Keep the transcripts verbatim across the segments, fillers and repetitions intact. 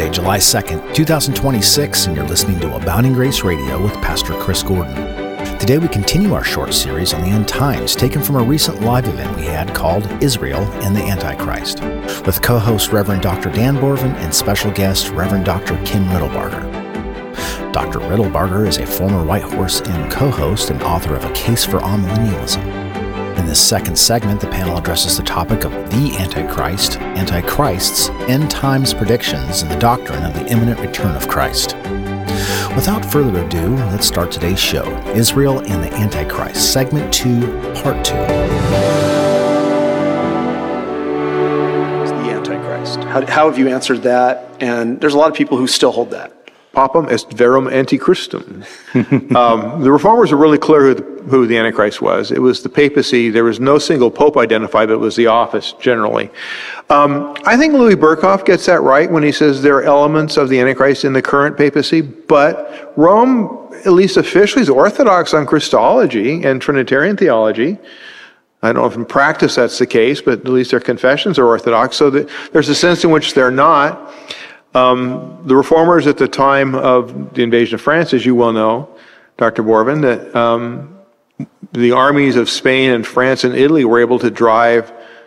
Thursday, July second, two thousand twenty-six, and you're listening to Abounding Grace Radio with Pastor Chris Gordon. Today we continue our short series on the end times, taken from a recent live event we had called Israel and the Antichrist, with co-host Reverend Doctor Dan Borvin and special guest Reverend Doctor Kim Riddlebarger. Doctor Riddlebarger is a former White Horse Inn co-host and author of A Case for Amillennialism. In this second segment, the panel addresses the topic of the Antichrist, Antichrists, end times predictions, and the doctrine of the imminent return of Christ. Without further ado, let's start today's show, Israel and the Antichrist, Segment two, Part two. The Antichrist. How, how have you answered that? And there's a lot of people who still hold that. Papam est verum antichristum. um, the Reformers are really clear who the, who the Antichrist was. It was the papacy. There was no single pope identified, but it was the office generally. Um, I think Louis Berkhoff gets that right when he says there are elements of the Antichrist in the current papacy, but Rome, at least officially, is orthodox on Christology and Trinitarian theology. I don't know if in practice that's the case, but at least their confessions are orthodox, so that there's a sense in which they're not. Um, the Reformers at the time of the invasion of France, as you well know, Doctor Borvin, that um, the armies of Spain and France and Italy were able to drive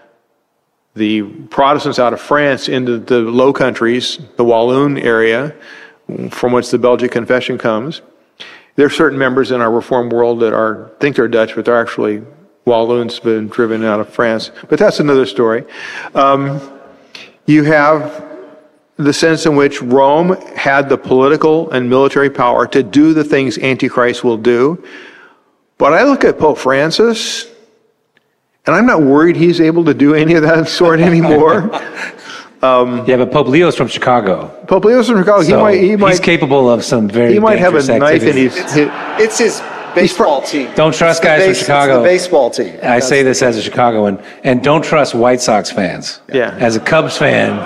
the Protestants out of France into the Low Countries, the Walloon area, from which the Belgic Confession comes. There are certain members in our Reformed world that are think they're Dutch, but they're actually Walloons been driven out of France. But that's another story. Um, you have the sense in which Rome had the political and military power to do the things Antichrist will do. But I look at Pope Francis, and I'm not worried he's able to do any of that sort anymore. Um, yeah, but Pope Leo's from Chicago. Pope Leo's from Chicago. So he might. He might. He's capable of some very. He might have a knife in activities. his. It's, it's his baseball team. Don't trust It's guys base, from Chicago. It's the baseball team. I say this as a Chicagoan, and don't trust White Sox fans. Yeah. As a Cubs fan,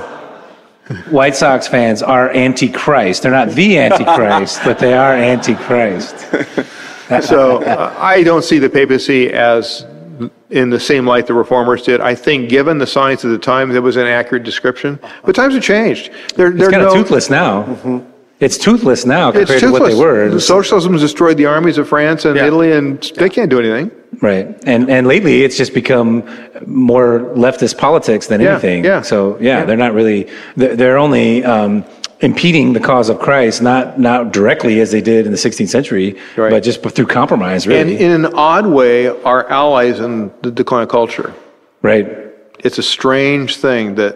White Sox fans are anti-Christ. They're not the Antichrist, but they are anti-Christ. So uh, I don't see the papacy as in the same light the Reformers did. I think, given the science of the time, that was an accurate description. But times have changed. They're, It's they're kind of no, toothless now. Mm-hmm. It's toothless now It's compared to what toothless. they were. The socialism has destroyed the armies of France and Yeah. Italy, and they can't do anything. Right. And and lately it's just become more leftist politics than Yeah, anything. yeah. So yeah, Yeah. they're not really, they're, they're only um, impeding the cause of Christ, not not directly as they did in the sixteenth century, Right. but just through compromise, And really. in an odd way, our allies in the decline of culture. Right. It's a strange thing that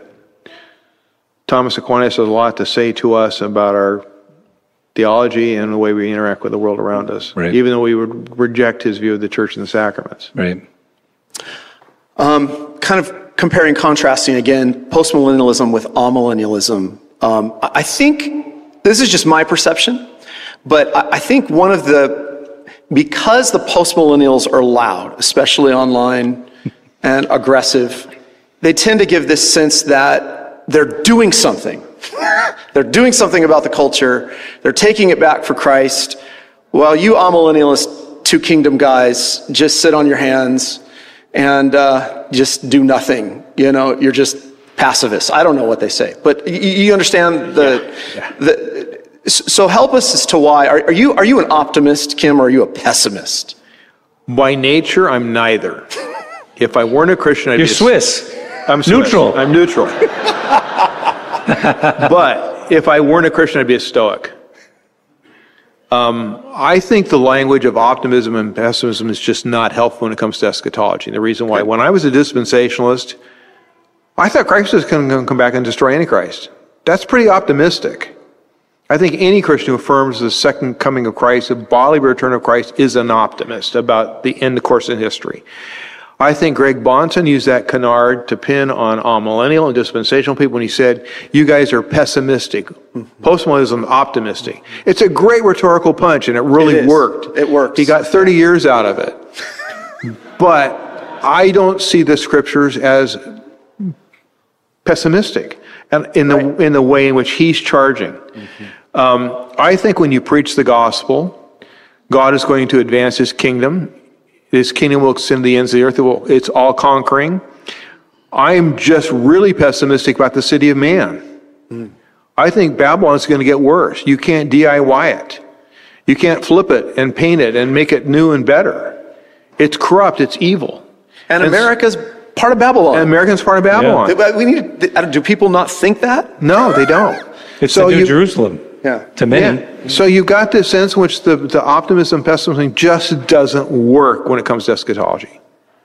Thomas Aquinas has a lot to say to us about our theology and the way we interact with the world around us, Right. even though we would reject his view of the church and the sacraments. Right. Um, kind of comparing, contrasting again, postmillennialism with amillennialism. Um, I I think this is just my perception, but I, I think one of the, because the postmillennials are loud, especially online and aggressive, they tend to give this sense that they're doing something. They're doing something about the culture. They're taking it back for Christ. While you amillennialist two kingdom guys just sit on your hands and uh, just do nothing. You know, you're just pacifists. I don't know what they say, but you, you understand the, Yeah. Yeah. the. So help us as to why. Are, are you are you an optimist, Kim, or are you a pessimist? By nature, I'm neither. If I weren't a Christian, I'd You're be a, Swiss. I'm Swiss. Neutral. I'm neutral. But if I weren't a Christian, I'd be a Stoic. Um, I think the language of optimism and pessimism is just not helpful when it comes to eschatology. And the reason why, when I was a dispensationalist, I thought Christ was going to come back and destroy Antichrist. That's pretty optimistic. I think any Christian who affirms the second coming of Christ, the bodily return of Christ, is an optimist about the end course in history. I think Greg Bonson used that canard to pin on amillennial and dispensational people when he said, you guys are pessimistic. Postmillennialism, optimistic. It's a great rhetorical punch, and it really It is. worked. It works. He got thirty years out of it. But I don't see the scriptures as pessimistic and in the Right. in the way in which he's charging. Mm-hmm. Um, I think when you preach the gospel, God is going to advance his kingdom. His kingdom will extend to the ends of the earth. It will, it's all conquering. I'm just really pessimistic about the city of man. Mm. I think Babylon's going to get worse. You can't D I Y it. You can't flip it and paint it and make it new and better. It's corrupt. It's evil. And, and America's part of Babylon. And America's part of Babylon. Yeah. We need. To, do people not think that? No, they don't. It's so the New you, Jerusalem. Yeah. To many. Yeah. So you've got this sense in which the, the optimism, pessimism just doesn't work when it comes to eschatology.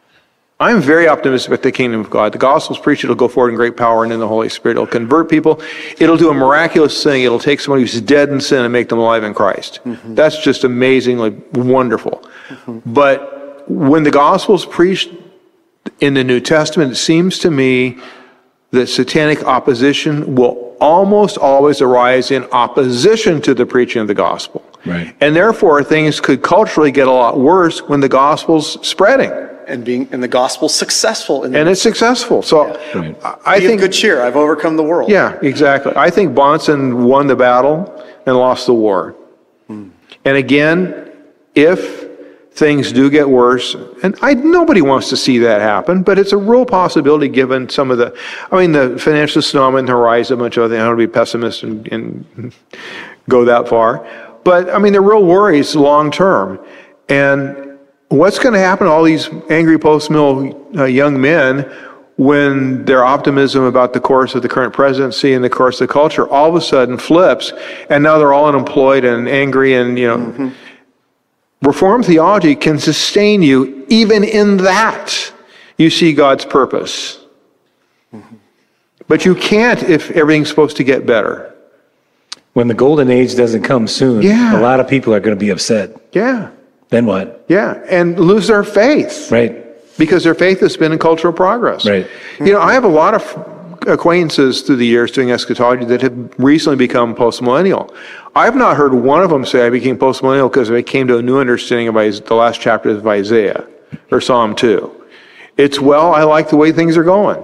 I'm very optimistic about the kingdom of God. The gospel's preached, it'll go forward in great power and in the Holy Spirit. It'll convert people. It'll do a miraculous thing. It'll take somebody who's dead in sin and make them alive in Christ. Mm-hmm. That's just amazingly wonderful. Mm-hmm. But when the gospel's preached in the New Testament, it seems to me that satanic opposition will almost always arise in opposition to the preaching of the gospel. Right. And therefore, things could culturally get a lot worse when the gospel's spreading. And being and the gospel's successful. In the and it's successful. So yeah. Right. I, I Be think... of good cheer. I've overcome the world. Yeah, exactly. I think Bonson won the battle and lost the war. Hmm. And again, if things do get worse, and I, nobody wants to see that happen, but it's a real possibility given some of the, I mean, the financial tsunami and the horizon, a bunch of other things. I don't want to be pessimist and, and go that far. But, I mean, the real worries long term. And what's going to happen to all these angry post-mill uh, young men when their optimism about the course of the current presidency and the course of the culture all of a sudden flips, and now they're all unemployed and angry and, you know... Mm-hmm. Reformed theology can sustain you even in that. You see God's purpose. Mm-hmm. But you can't if everything's supposed to get better. When the golden age doesn't come soon, yeah. a lot of people are going to be upset. Yeah. Then what? Yeah, and lose their faith. Right. Because their faith has been in cultural progress. Right. You know, I have a lot of acquaintances through the years doing eschatology that have recently become post-millennial. I've not heard one of them say I became post-millennial because I came to a new understanding of the last chapter of Isaiah or Psalm two. It's, well, I like the way things are going.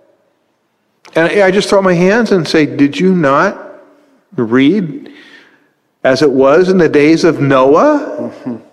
And I just throw my hands and say, did you not read as it was in the days of Noah?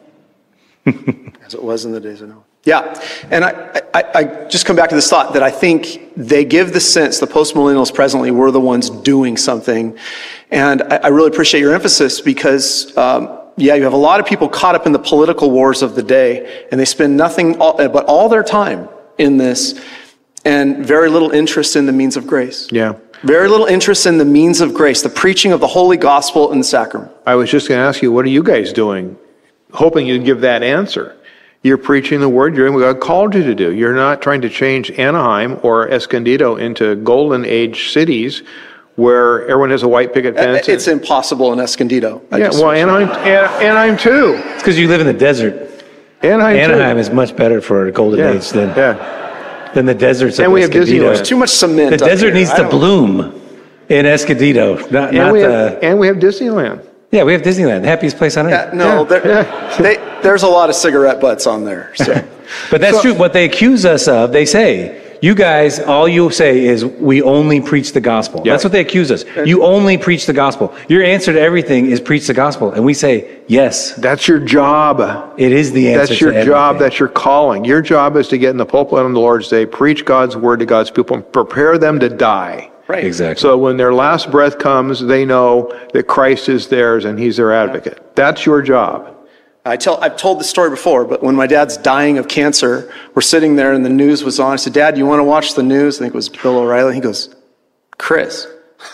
Mm-hmm. As it was in the days of Noah. Yeah, and I, I, I just come back to this thought that I think they give the sense, the post-millennials presently, we're the ones doing something. And I, I really appreciate your emphasis because, um, yeah, you have a lot of people caught up in the political wars of the day, and they spend nothing all, but all their time in this, and very little interest in the means of grace. Yeah. Very little interest in the means of grace, the preaching of the holy gospel and the sacrament. I was just going to ask you, what are you guys doing? Hoping you'd give that answer. You're preaching the word, you're doing what God called you to do. You're not trying to change Anaheim or Escondido into golden age cities where everyone has a white picket fence. It's and, impossible in Escondido. I yeah, well, Anaheim, Anaheim too. It's because you live in the desert. Anaheim, Anaheim too. is much better for a golden yeah. age than, yeah. than the deserts of and we Escondido. have There's too much cement. The desert here. needs to bloom in Escondido, not, and, not we the... have, and we have Disneyland. Yeah, we have Disneyland, the happiest place on earth. Yeah, no, Yeah. yeah. They, there's a lot of cigarette butts on there. So. But that's So- true. What they accuse us of, they say, you guys, all you say is, we only preach the gospel. Yeah. That's what they accuse us. You only preach the gospel. Your answer to everything is preach the gospel. And we say, yes, That's your job. it is the answer That's your to job. everything. That's your calling. Your job is to get in the pulpit on the Lord's Day, preach God's word to God's people, and prepare them to die. Right. Exactly. So when their last breath comes, they know that Christ is theirs and he's their advocate. That's your job. I tell, I've told this story before, but when my dad's dying of cancer, we're sitting there and the news was on. I said, Dad, you want to watch the news? I think it was Bill O'Reilly. He goes, Chris,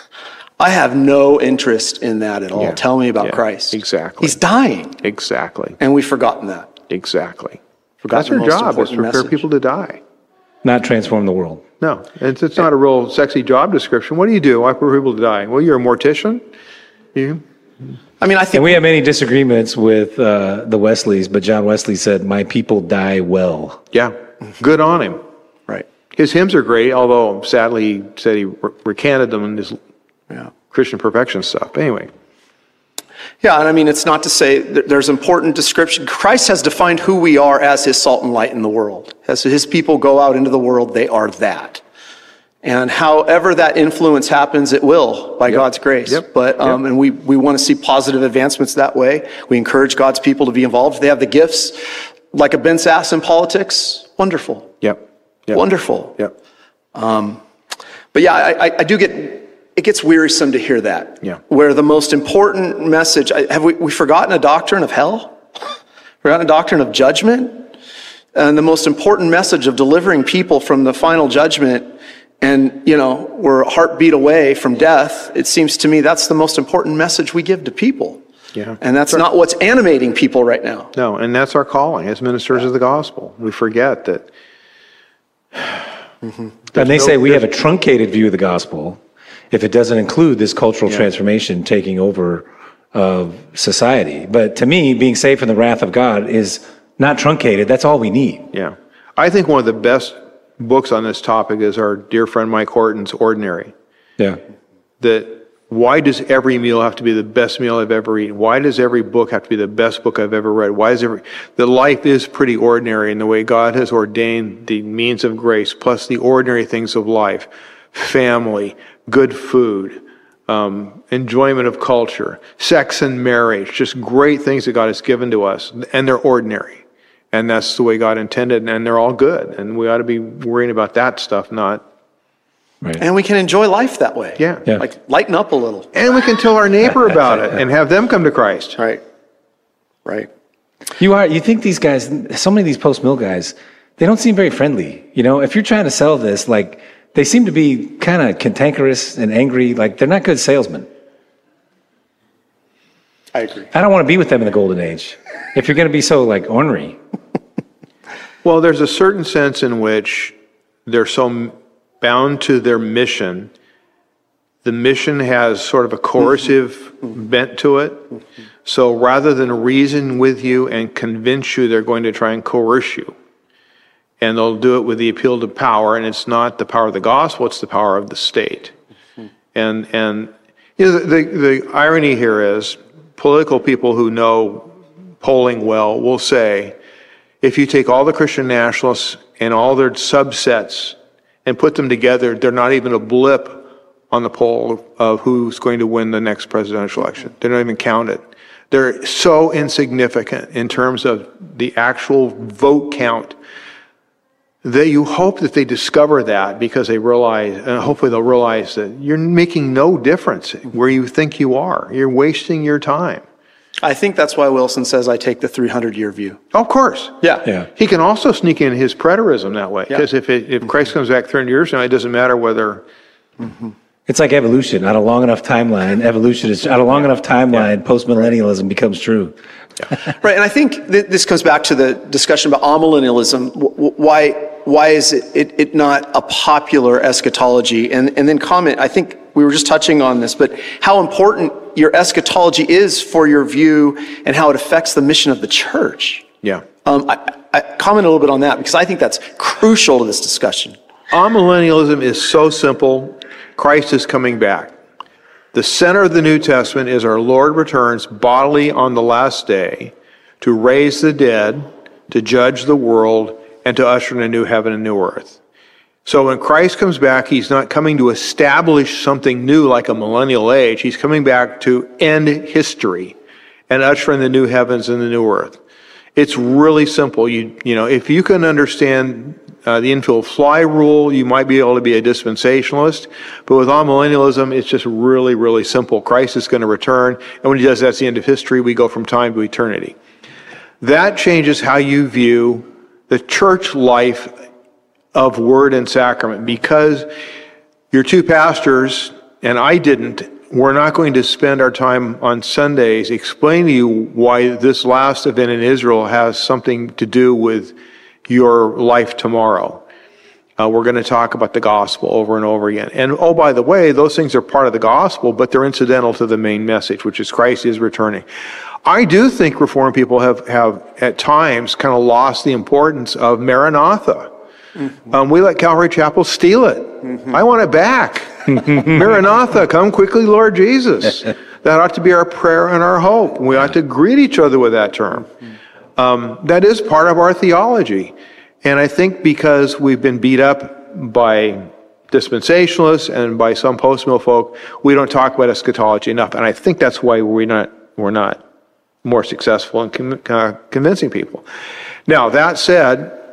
I have no interest in that at all. Yeah. Tell me about Yeah. Christ. Exactly. He's dying. Exactly. And we've forgotten that. Exactly. Forgotten That's your the most job, is to important prepare message. people to die. Not transform the world. No, it's, it's not a real sexy job description. What do you do? I prepare people to die. Well, you're a mortician. You? I mean, I think And we have many disagreements with uh, the Wesleys, but John Wesley said, my people die well. Yeah. Good on him. right. His hymns are great, although sadly he said he re- recanted them in his Yeah. Christian perfection stuff. Anyway. Yeah, and I mean, it's not to say that there's important description. Christ has defined who we are as his salt and light in the world. As his people go out into the world, they are that. And however that influence happens, it will, by Yep. God's grace. Yep. But um, Yep. and we, we want to see positive advancements that way. We encourage God's people to be involved. They have the gifts, like a Ben Sass in politics. Wonderful. Yep. Yep. Wonderful. Yep. But yeah, I, I- I do get, it gets wearisome to hear that. Yeah. Where the most important message, have we, we forgotten a doctrine of hell? Forgotten a doctrine of judgment? And the most important message of delivering people from the final judgment, and, you know, we're a heartbeat away from death. It seems to me that's the most important message we give to people. Yeah. And that's not what's animating people right now. No, and that's our calling as ministers of the gospel. We forget that. Mm-hmm. And they no, say we have a truncated view of the gospel if it doesn't include this cultural yeah. transformation taking over of society. But to me, being saved from the wrath of God is not truncated. That's all we need. Yeah. I think one of the best books on this topic is our dear friend Mike Horton's Ordinary. Yeah. That why does every meal have to be the best meal I've ever eaten? Why does every book have to be the best book I've ever read? Why is every, the life is pretty ordinary in the way God has ordained the means of grace, plus the ordinary things of life, family, good food, um, enjoyment of culture, sex and marriage, just great things that God has given to us, and they're ordinary. And that's the way God intended, and they're all good. And we ought to be worrying about that stuff, not... Right. And we can enjoy life that way. Yeah. yeah. Like, lighten up a little. And we can tell our neighbor about it and have them come to Christ. Right. Right. You are, you think these guys, so many of these post-mill guys, they don't seem very friendly. You know, if you're trying to sell this, like, they seem to be kind of cantankerous and angry. Like, they're not good salesmen. I agree. I don't want to be with them in the golden age. If you're going to be so, like, ornery. Well, there's a certain sense in which they're so bound to their mission. The mission has sort of a coercive mm-hmm. bent to it. Mm-hmm. So rather than reason with you and convince you, they're going to try and coerce you. And they'll do it with the appeal to power, and it's not the power of the gospel, it's the power of the state. Mm-hmm. And, and you know, the, the irony here is political people who know polling well will say, if you take all the Christian nationalists and all their subsets and put them together, they're not even a blip on the poll of who's going to win the next presidential election. They're not even counted. They're so insignificant in terms of the actual vote count that you hope that they discover that, because they realize, and hopefully they'll realize that you're making no difference where you think you are. You're wasting your time. I think that's why Wilson says I take the three hundred year view. Of course. Yeah. Yeah. He can also sneak in his preterism that way. Because Yeah. if it, if Christ comes back three hundred years from now, it doesn't matter whether... Mm-hmm. It's like evolution. On a long enough timeline, evolution is, on a long enough timeline, post-millennialism becomes true. Right, and I think th- this comes back to the discussion about amillennialism. W- w- why why is it, it, it not a popular eschatology? And, and then comment, I think we were just touching on this, but how important your eschatology is for your view and how it affects the mission of the church. Yeah. Um, I, I comment a little bit on that, because I think that's crucial to this discussion. Amillennialism is so simple. Christ is coming back. The center of the New Testament is our Lord returns bodily on the last day to raise the dead, to judge the world, and to usher in a new heaven and new earth. So when Christ comes back, he's not coming to establish something new like a millennial age. He's coming back to end history and usher in the new heavens and the new earth. It's really simple. You, you know, if you can understand Uh, the infield fly rule, you might be able to be a dispensationalist, but with amillennialism, it's just really, really simple. Christ is going to return, and when he does, that's the end of history. We go from time to eternity. That changes how you view the church life of word and sacrament, because your two pastors, and I didn't, we're not going to spend our time on Sundays explaining to you why this last event in Israel has something to do with your life tomorrow. Uh, we're going to talk about the gospel over and over again. And oh, by the way, those things are part of the gospel, but they're incidental to the main message, which is Christ is returning. I do think Reformed people have, have at times kind of lost the importance of Maranatha. Mm-hmm. Um, we let Calvary Chapel steal it. Mm-hmm. I want it back. Maranatha, come quickly, Lord Jesus. That ought to be our prayer and our hope. We ought to greet each other with that term. Um, that is part of our theology. And I think because we've been beat up by dispensationalists and by some post-mill folk, we don't talk about eschatology enough. And I think that's why we're not, we're not more successful in con- uh, convincing people. Now, that said,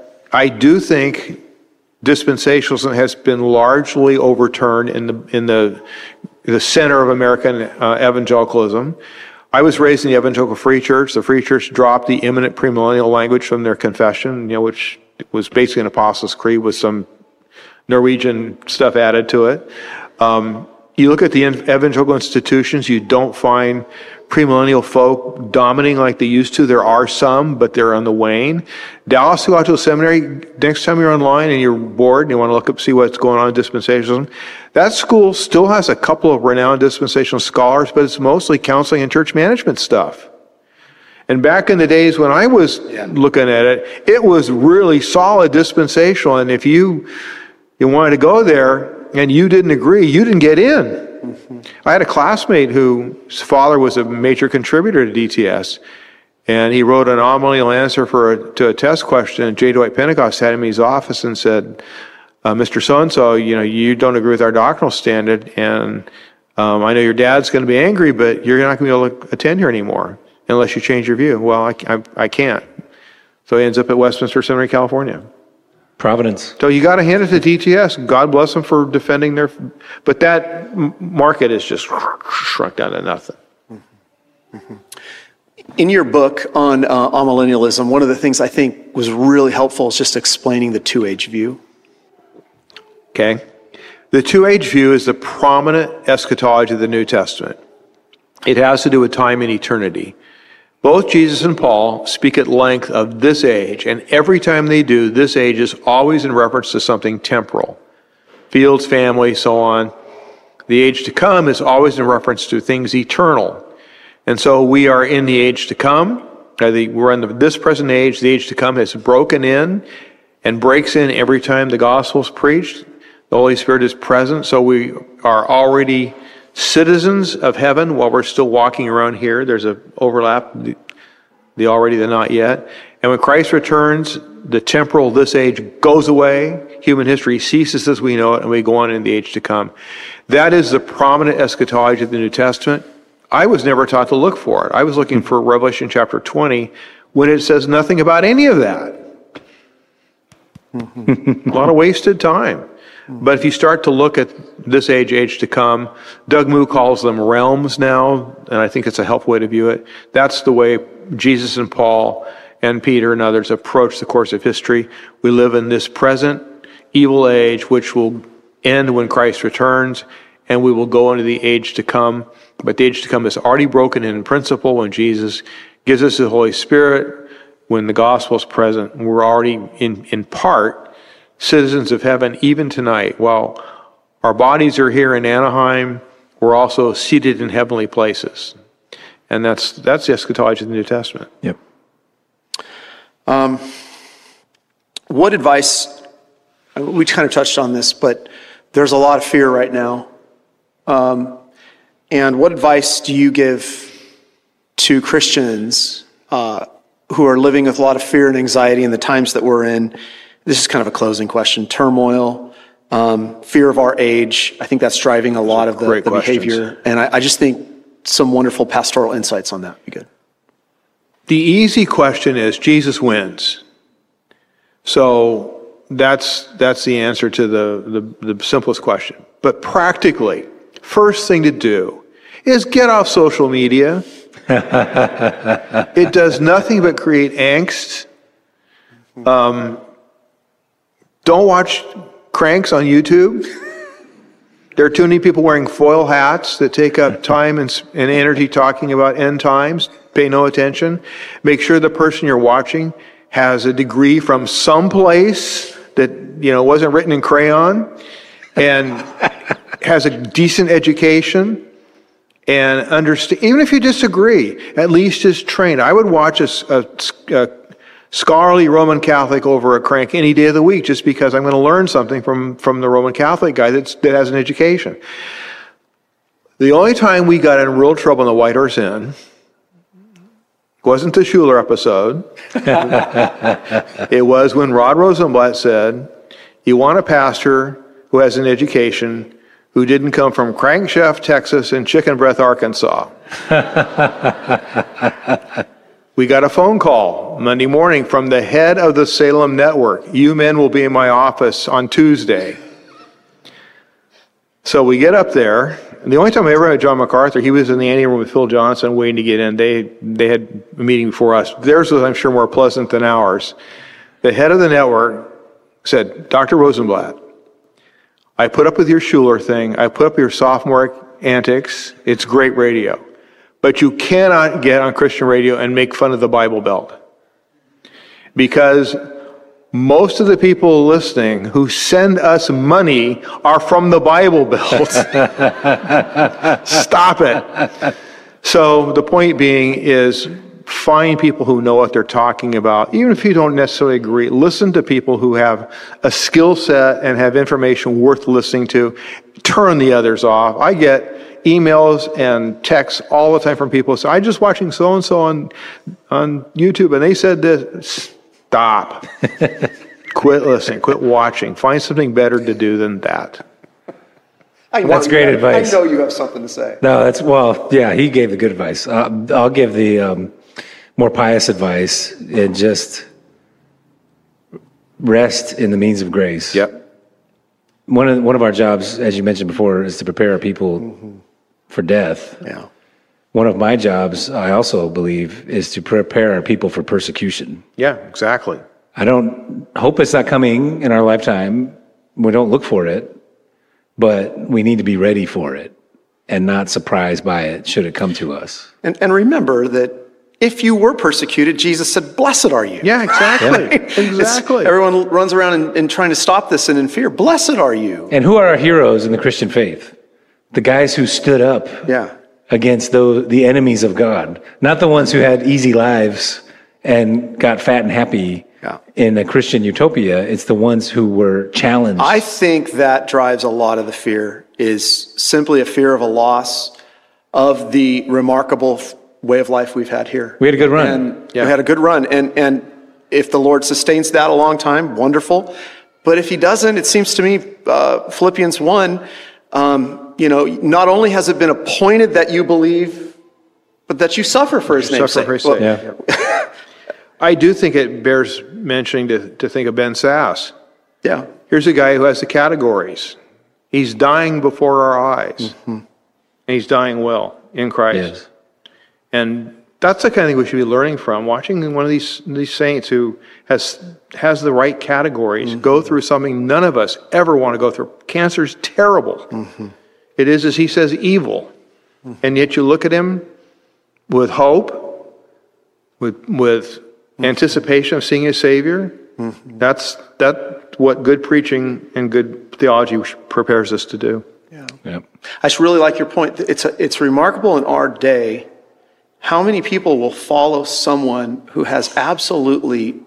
I do think dispensationalism has been largely overturned in the, in the the center of American uh, evangelicalism. I was raised in the Evangelical Free Church. The Free Church dropped the imminent premillennial language from their confession, you know, which was basically an Apostles' Creed with some Norwegian stuff added to it. Um, you look at the evangelical institutions, you don't find premillennial folk dominating like they used to. There are some, but they're on the wane. Dallas Theological Seminary, next time you're online and you're bored and you want to look up, see what's going on in dispensationalism, that school still has a couple of renowned dispensational scholars, but it's mostly counseling and church management stuff. And back in the days when I was yeah. looking at it, it was really solid dispensational. And if you, you wanted to go there and you didn't agree, you didn't get in. Mm-hmm. I had a classmate whose father was a major contributor to D T S. And he wrote an amillennial answer for a, to a test question. And J. Dwight Pentecost had him in his office and said, uh, Mister So-and-so, you know, you don't agree with our doctrinal standard. And um, I know your dad's going to be angry, but you're not going to be able to attend here anymore unless you change your view. Well, I, I, I can't. So he ends up at Westminster Seminary, California. Providence. So you got to hand it to D T S. God bless them for defending their, but that market is just shrunk down to nothing. Mm-hmm. In your book on uh, amillennialism, one of the things I think was really helpful is just explaining the two-age view. Okay. The two-age view is the prominent eschatology of the New Testament. It has to do with time and eternity. Both Jesus and Paul speak at length of this age, and every time they do, this age is always in reference to something temporal. Fields, family, so on. The age to come is always in reference to things eternal. And so we are in the age to come. We're in this present age. The age to come has broken in and breaks in every time the gospel is preached. The Holy Spirit is present, so we are already citizens of heaven while we're still walking around here. There's an overlap, the, the already, the not yet. And when Christ returns, the temporal, this age, goes away. Human history ceases as we know it, and we go on in the age to come. That is the prominent eschatology of the New Testament. I was never taught to look for it. I was looking for Revelation chapter twenty when it says nothing about any of that. A lot of wasted time. But if you start to look at this age, age to come, Doug Moo calls them realms now, and I think it's a helpful way to view it. That's the way Jesus and Paul and Peter and others approach the course of history. We live in this present evil age, which will end when Christ returns, and we will go into the age to come. But the age to come is already broken in principle when Jesus gives us the Holy Spirit, when the gospel is present. We're already, in, in part, citizens of heaven even tonight. While our bodies are here in Anaheim, we're also seated in heavenly places. And that's that's the eschatology of the New Testament. Yep. Um, what advice, we kind of touched on this, but there's a lot of fear right now. Um, and what advice do you give to Christians uh, who are living with a lot of fear and anxiety in the times that we're in? This is kind of a closing question. Turmoil, um, fear of our age. I think that's driving a lot of the, the behavior. And I, I just think some wonderful pastoral insights on that would be good. The easy question is Jesus wins. So that's that's the answer to the, the, the simplest question. But practically, first thing to do is get off social media. It does nothing but create angst. Um, don't watch cranks on YouTube. There are too many people wearing foil hats that take up time and, and energy talking about end times. Pay no attention. Make sure the person you're watching has a degree from someplace that, you know, wasn't written in crayon and has a decent education and understand. Even if you disagree, at least is trained. I would watch a, a, a scholarly Roman Catholic over a crank any day of the week just because I'm going to learn something from, from the Roman Catholic guy that's, that has an education. The only time we got in real trouble in the White Horse Inn wasn't the Schuler episode. It was when Rod Rosenblatt said, you want a pastor who has an education who didn't come from Crankshaft, Texas and Chicken Breath, Arkansas. We got a phone call Monday morning from the head of the Salem Network. You men will be in my office on Tuesday. So we get up there. The only time I ever had John MacArthur, he was in the anteroom with Phil Johnson waiting to get in. They they had a meeting before us. Theirs was, I'm sure, more pleasant than ours. The head of the network said, Doctor Rosenblatt, I put up with your Schuller thing. I put up your sophomore antics. It's great radio. But you cannot get on Christian radio and make fun of the Bible Belt. Because most of the people listening who send us money are from the Bible Belt. Stop it. So the point being is find people who know what they're talking about. Even if you don't necessarily agree, listen to people who have a skill set and have information worth listening to. Turn the others off. I get emails and texts all the time from people who say, I'm just watching so-and-so on, on YouTube and they said this. Stop. Quit listening. Quit watching. Find something better to do than that. I know That's great have, advice. I know you have something to say. No, that's, well, yeah, he gave the good advice. Uh, I'll give the um, more pious advice and just rest in the means of grace. Yep. One of, one of our jobs, as you mentioned before, is to prepare our people mm-hmm. for death. Yeah. One of my jobs, I also believe, is to prepare our people for persecution. Yeah, exactly. I don't hope it's not coming in our lifetime. We don't look for it, but we need to be ready for it and not surprised by it should it come to us. And, and remember that if you were persecuted, Jesus said, blessed are you. Yeah, exactly. Right? Exactly. It's, everyone runs around and, and trying to stop this and in fear. Blessed are you. And who are our heroes in the Christian faith? The guys who stood up Yeah. against those, the enemies of God, not the ones who had easy lives and got fat and happy Yeah. in a Christian utopia. It's the ones who were challenged. I think that drives a lot of the fear, is simply a fear of a loss of the remarkable way of life we've had here. We had a good run. And Yeah. we had a good run. And, and if the Lord sustains that a long time, wonderful. But if he doesn't, it seems to me, uh, Philippians one, um, you know, not only has it been appointed that you believe, but that you suffer for his name's Suffer sake. for his Well, sake. yeah. I do think it bears mentioning to, to think of Ben Sass. yeah. Here's a guy who has the categories. He's dying before our eyes. Mm-hmm. And he's dying well in Christ. Yes. And that's the kind of thing we should be learning from, watching one of these these saints who has has the right categories, mm-hmm. go through something none of us ever want to go through. Cancer's terrible. Mm-hmm. It is, as he says, evil. Mm-hmm. And yet you look at him with hope, with with mm-hmm. anticipation of seeing his Savior. Mm-hmm. That's that what good preaching and good theology prepares us to do. Yeah. Yep. I just really like your point. It's a, it's remarkable in our day how many people will follow someone who has absolutely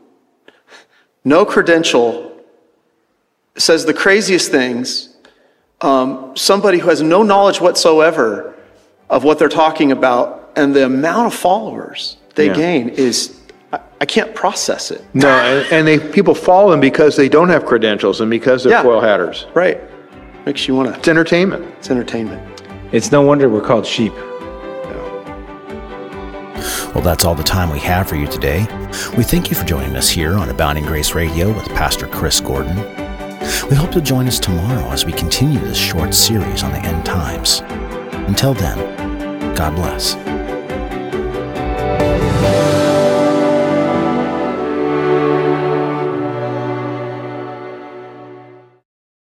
no credential, says the craziest things, um, somebody who has no knowledge whatsoever of what they're talking about, and the amount of followers they Yeah. gain is, I, I can't process it. No, and, and they people follow them because they don't have credentials and because they're Yeah. foil hatters. Right. Makes you want to, It's entertainment. it's entertainment. It's no wonder we're called sheep. Well, that's all the time we have for you today. We thank you for joining us here on Abounding Grace Radio with Pastor Chris Gordon. We hope you'll join us tomorrow as we continue this short series on the end times. Until then, God bless.